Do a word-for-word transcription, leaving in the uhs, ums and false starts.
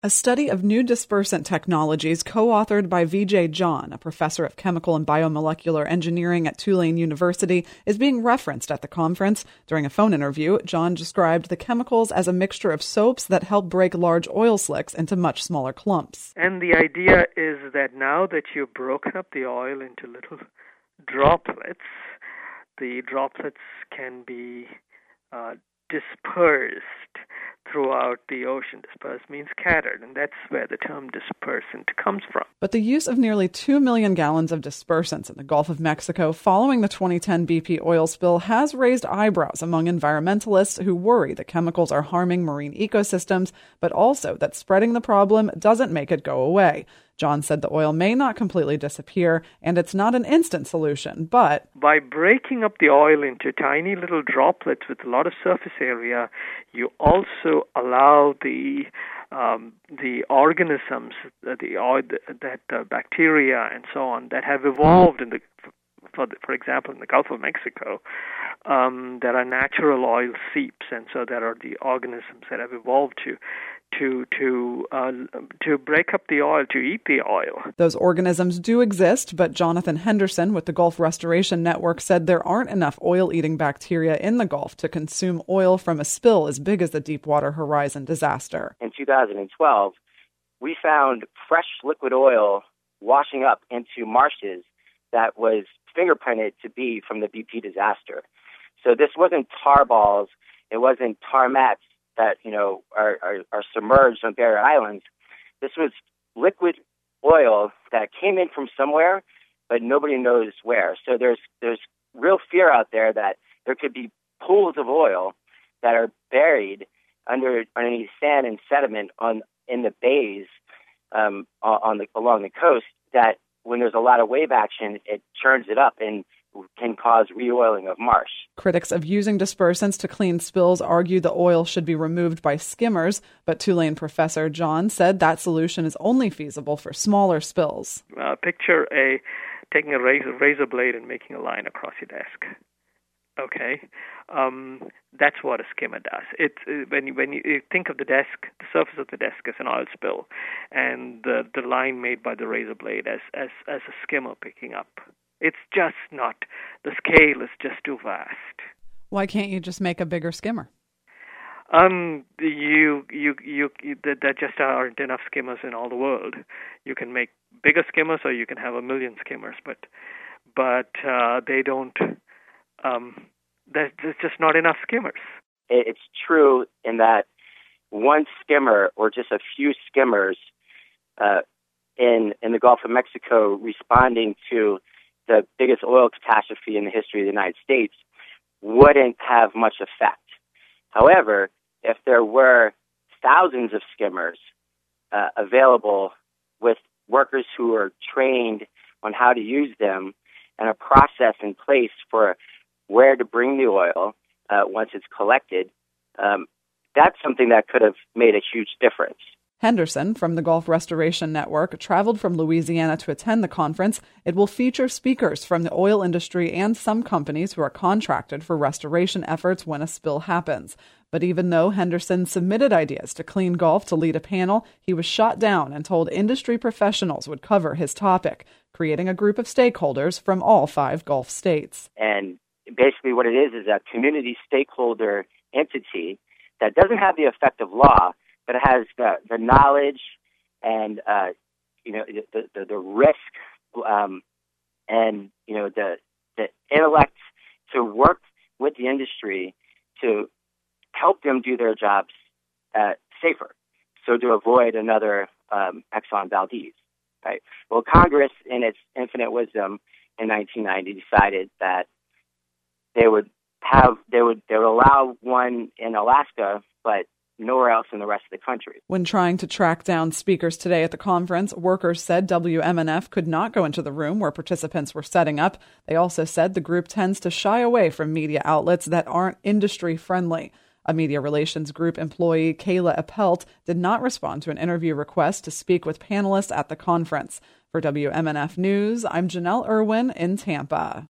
A study of new dispersant technologies co-authored by Vijay John, a professor of chemical and biomolecular engineering at Tulane University, is being referenced at the conference. During a phone interview, John described the chemicals as a mixture of soaps that help break large oil slicks into much smaller clumps. And the idea is that now that you've broken up the oil into little droplets, the droplets can be uh, dispersed throughout the ocean. Dispersed means scattered, and that's where the term dispersant comes from. But the use of nearly two million gallons of dispersants in the Gulf of Mexico following the twenty ten B P oil spill has raised eyebrows among environmentalists who worry the chemicals are harming marine ecosystems, but also that spreading the problem doesn't make it go away. John said the oil may not completely disappear, and it's not an instant solution, but by breaking up the oil into tiny little droplets with a lot of surface area, you also allow the um, the organisms, the oil, that uh, bacteria and so on that have evolved in the, for the, for example, in the Gulf of Mexico, um, there are natural oil seeps, and so there are the organisms that have evolved to. to to uh, to break up the oil, to eat the oil. Those organisms do exist, but Jonathan Henderson with the Gulf Restoration Network said there aren't enough oil-eating bacteria in the Gulf to consume oil from a spill as big as the Deepwater Horizon disaster. In two thousand twelve, we found fresh liquid oil washing up into marshes that was fingerprinted to be from the B P disaster. So this wasn't tar balls, it wasn't tar mats that, you know, are, are, are submerged on barrier islands. This was liquid oil that came in from somewhere, but nobody knows where. So there's there's real fear out there that there could be pools of oil that are buried under underneath sand and sediment on in the bays um, on the along the coast. That when there's a lot of wave action, it churns it up and can cause re-oiling of marsh. Critics of using dispersants to clean spills argue the oil should be removed by skimmers, but Tulane professor John said that solution is only feasible for smaller spills. Uh, picture a taking a razor, razor blade and making a line across your desk. Okay, um, that's what a skimmer does. It uh, when you, when you think of the desk, the surface of the desk as an oil spill, and the the line made by the razor blade as as as a skimmer picking up. It's just not, the scale is just too vast. Why can't you just make a bigger skimmer? Um, you, you, you, you there just aren't enough skimmers in all the world. You can make bigger skimmers or you can have a million skimmers, but, but, uh, they don't, um, there's, there's just not enough skimmers. It's true in that one skimmer or just a few skimmers, uh, in, in the Gulf of Mexico responding to the biggest oil catastrophe in the history of the United States wouldn't have much effect. However, if there were thousands of skimmers uh, available with workers who are trained on how to use them and a process in place for where to bring the oil uh, once it's collected, um, that's something that could have made a huge difference. Henderson from the Gulf Restoration Network traveled from Louisiana to attend the conference. It will feature speakers from the oil industry and some companies who are contracted for restoration efforts when a spill happens. But even though Henderson submitted ideas to Clean Gulf to lead a panel, he was shot down and told industry professionals would cover his topic, creating a group of stakeholders from all five Gulf states. And basically what it is is a community stakeholder entity that doesn't have the effect of law, but it has the, the knowledge and, uh, you know, the, the, the risk um, and, you know, the, the intellect to work with the industry to help them do their jobs uh, safer, so to avoid another um, Exxon Valdez, right? Well, Congress, in its infinite wisdom in nineteen ninety, decided that they would have, they would, they would allow one in Alaska, but nowhere else in the rest of the country. When trying to track down speakers today at the conference, workers said W M N F could not go into the room where participants were setting up. They also said the group tends to shy away from media outlets that aren't industry-friendly. A media relations group employee, Kayla Appelt, did not respond to an interview request to speak with panelists at the conference. For W M N F News, I'm Janelle Irwin in Tampa.